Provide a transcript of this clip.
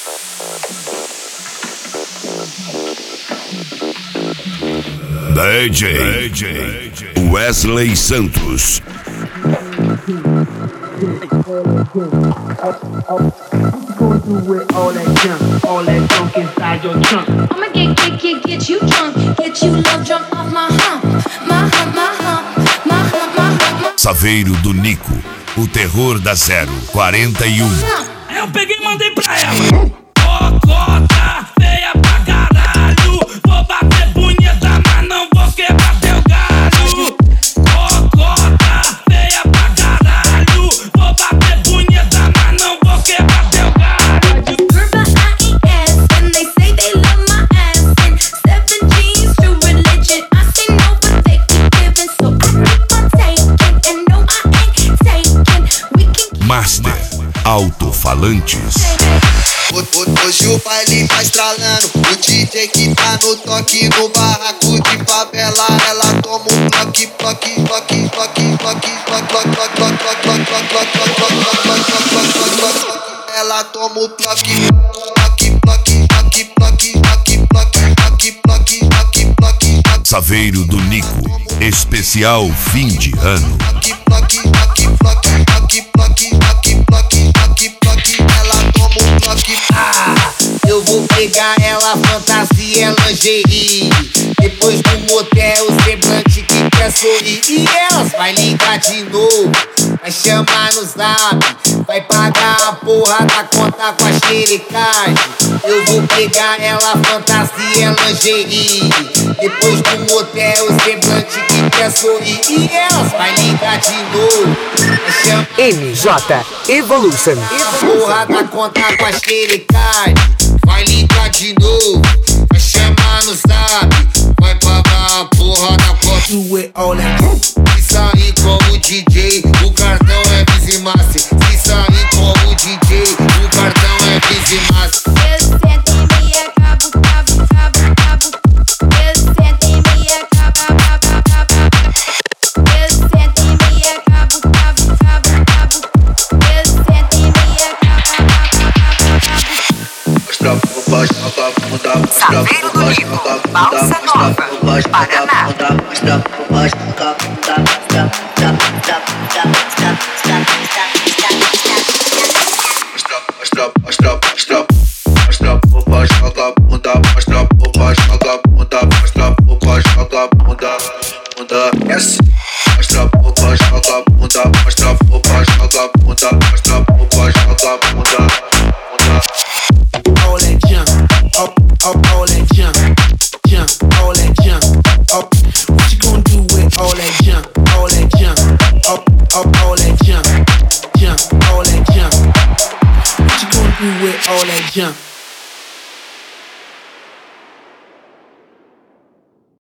DJ Wesley Santos. Gonna do with all that junk inside your trunk. I'ma get you drunk, get you love drunk off my hump, my hump, my hump, my hump, my hump. Saveiro do Nico, o terror da 041. Eu peguei e mandei pra ela. Cocota, feia pra caralho. Vou bater punheta, mas não vou quebrar teu galho. Cocota, feia pra caralho. Vou bater punheta, mas não vou quebrar teu galho. Purple IES, and they say they love my ass. And 7 G's, true religion. I say no, but they keep giving, so I keep on taking. And no, I ain't taking. We can Master Alto-Falantes. Hoje o baile tá estralando. O DJ que tá no toque, no barraco de favela. Ela toma um toque, toque, toque, toque, toque, ela toma um toque, toque, toque, toque, toque, toque, toque, toque, toque, toque. Saveiro do Nico, especial fim de ano. Ela toma um toque. Eu vou pegar ela, fantasia, lingerie. Depois do motel, o semblante que quer sorrir. E elas vai ligar de novo, vai chamar no zap, vai pagar a porra da conta com a xerecagem. Eu vou pegar ela, fantasia, lingerie. Depois do motel, o semblante que quer sorrir. E elas vai ligar de novo, vai chamar MJ Evolution. porra da conta com a xerecagem. Vai ligar de novo, vai chamar no zap, vai pagar a porra da conta. Do it all that. Se sair como DJ, o cartão é Bizimaster. Se sair como DJ, o cartão é Bizimaster. Eu sento em mim, acabo, cabo, cabo, cabo. Eu sento em mim, acabo, cabo, cabo. Eu sento em mim, acabo, cabo, cabo, cabo. Eu sento em mim, acabo, cabo, cabo. Saveiro do Nico, Balsa Nova, Paraná. All that junk, up, up, all that junk, junk, all that junk, up. What you gonna do with all that junk, all that junk, up, up, all that junk, junk, all that junk. What you gonna do with all that junk?